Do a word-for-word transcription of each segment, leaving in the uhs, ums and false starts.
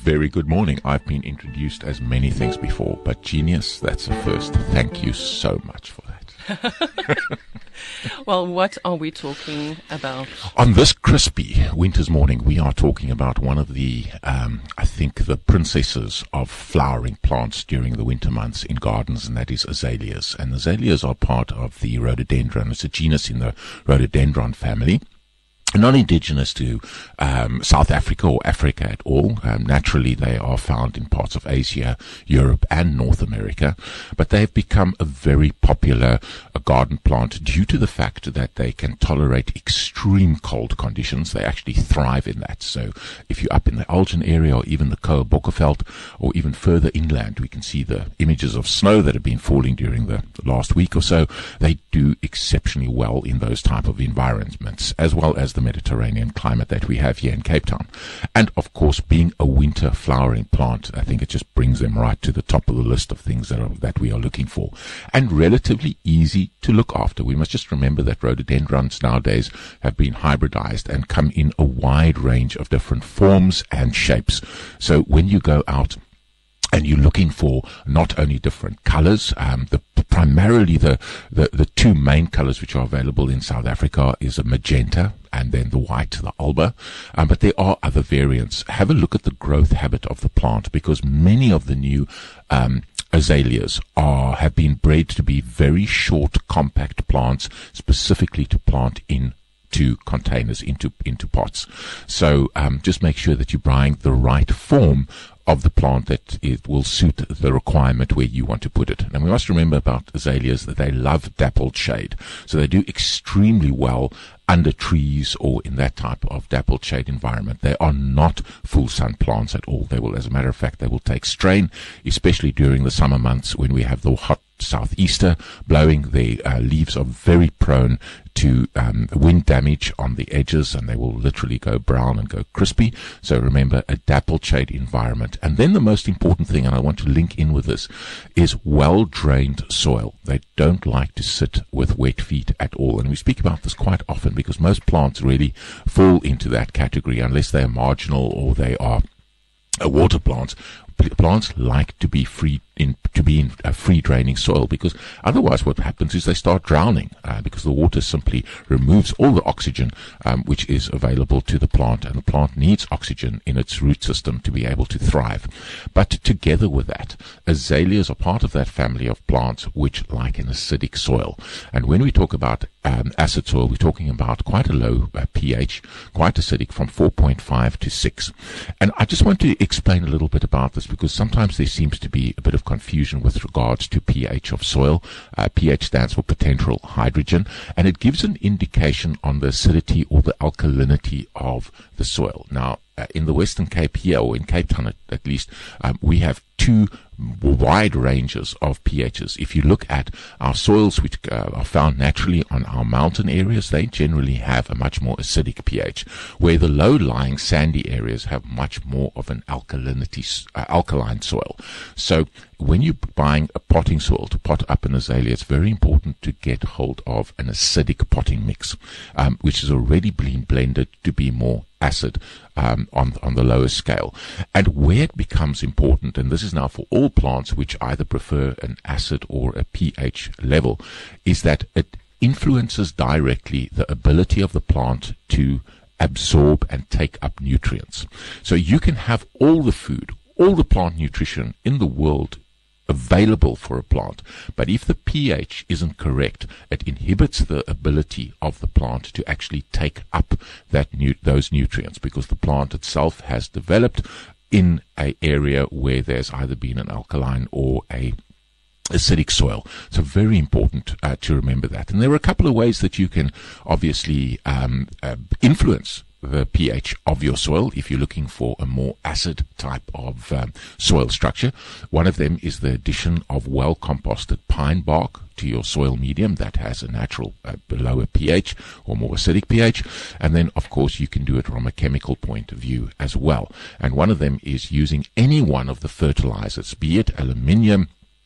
very good morning. I've been introduced as many things before, but genius, that's a first. Thank you so much for that. Well, what are we talking about? On this crispy winter's morning, we are talking about one of the, um, I think, the princesses of flowering plants during the winter months in gardens, and that is azaleas. And azaleas are part of the rhododendron. It's a genus in the rhododendron family. Not indigenous to um, South Africa or Africa at all. Um, naturally, they are found in parts of Asia, Europe, and North America. But they have become a very popular uh, garden plant due to the fact that they can tolerate extreme cold conditions. They actually thrive in that. So if you're up in the Elgin area or even the Koa Bokkerveld or even further inland, we can see the images of snow that have been falling during the last week or so. They do exceptionally well in those type of environments, as well as the the Mediterranean climate that we have here in Cape Town. And of course, being a winter flowering plant, I think it just brings them right to the top of the list of things that are, that we are looking for, and relatively easy to look after. We must just remember that rhododendrons nowadays have been hybridized and come in a wide range of different forms and shapes. So when you go out and you're looking for not only different colors, um, the primarily the, the, the two main colors which are available in South Africa is a magenta and then the white, the alba. Um, but there are other variants. Have a look at the growth habit of the plant, because many of the new um, azaleas are have been bred to be very short, compact plants, specifically to plant in to containers, into into pots. So um, just make sure that you're buying the right form of the plant that it will suit the requirement where you want to put it. And we must remember about azaleas that they love dappled shade. So they do extremely well under trees or in that type of dappled shade environment. They are not full sun plants at all. They will, as a matter of fact, they will take strain, especially during the summer months when we have the hot southeaster blowing. The uh, leaves are very prone to um, wind damage on the edges, and they will literally go brown and go crispy. So remember, a dappled shade environment. And then the most important thing, and I want to link in with this, is well-drained soil. They don't like to sit with wet feet at all. And we speak about this quite often because most plants really fall into that category unless they are marginal or they are uh, water plants. Plants like to be free in to be in a free draining soil, because otherwise what happens is they start drowning uh, because the water simply removes all the oxygen um, which is available to the plant, and the plant needs oxygen in its root system to be able to thrive. But together with that, azaleas are part of that family of plants which like an acidic soil. And when we talk about um, acid soil, we're talking about quite a low uh, pH, quite acidic, from four point five to six. And I just want to explain a little bit about this, because sometimes there seems to be a bit of confusion with regards to pH of soil. Uh, pH stands for potential hydrogen, and it gives an indication on the acidity or the alkalinity of the soil. Now, uh, in the Western Cape here, or in Cape Town at, at least, um, we have two wide ranges of pHs. If you look at our soils which uh, are found naturally on our mountain areas, they generally have a much more acidic pH, where the low-lying sandy areas have much more of an alkalinity, uh, alkaline soil. So when you're buying a potting soil to pot up an azalea, it's very important to get hold of an acidic potting mix, um, which has already been blended to be more acid um, on, on the lower scale. And where it becomes important, and this is now for all plants which either prefer an acid or a pH level, is that it influences directly the ability of the plant to absorb and take up nutrients. So you can have all the food, all the plant nutrition in the world available for a plant, but if the pH isn't correct, it inhibits the ability of the plant to actually take up that nu- those nutrients, because the plant itself has developed in an area where there's either been an alkaline or a acidic soil. So very important uh, to remember that. And there are a couple of ways that you can obviously um, uh, influence the pH of your soil if you're looking for a more acid type of um, soil structure. One of them is the addition of well composted pine bark to your soil medium that has a natural uh, lower pH or more acidic pH. And then of course you can do it from a chemical point of view as well. And one of them is using any one of the fertilizers, be it aluminium,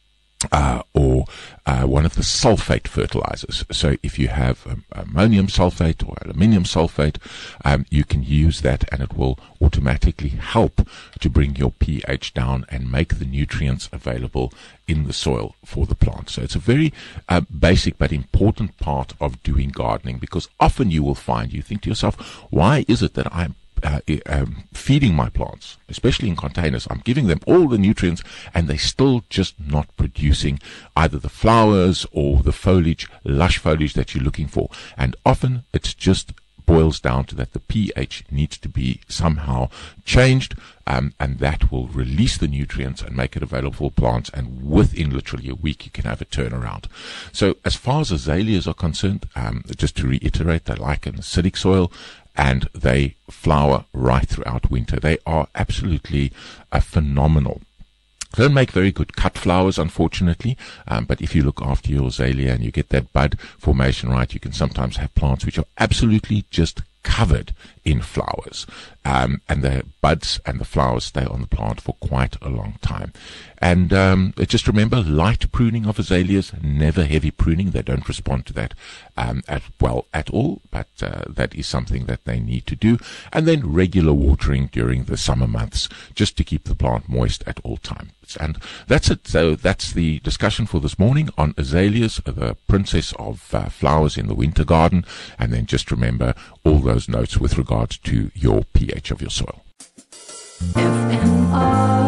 Uh, or uh, one of the sulfate fertilizers. So if you have um, ammonium sulfate or aluminium sulfate, um, you can use that and it will automatically help to bring your pH down and make the nutrients available in the soil for the plant. So it's a very uh, basic but important part of doing gardening, because often you will find, you think to yourself, why is it that I'm Uh, um, feeding my plants, especially in containers, I'm giving them all the nutrients and they're still just not producing either the flowers or the foliage, lush foliage that you're looking for. And often it's just boils down to that the pH needs to be somehow changed, um, and that will release the nutrients and make it available for plants, and within literally a week you can have a turnaround. So as far as azaleas are concerned, um, just to reiterate, they like an acidic soil, and they flower right throughout winter. They are absolutely uh, phenomenal. They don't make very good cut flowers, unfortunately, um, but if you look after your azalea and you get that bud formation right, you can sometimes have plants which are absolutely just covered in flowers, um, and the buds and the flowers stay on the plant for quite a long time. And um, just remember, light pruning of azaleas, never heavy pruning. They don't respond to that um, at well at all, but uh, that is something that they need to do. And then regular watering during the summer months, just to keep the plant moist at all times. And that's it. So that's the discussion for this morning on azaleas, the princess of uh, flowers in the winter garden. And then just remember all those notes with regards to your pH of your soil. F M R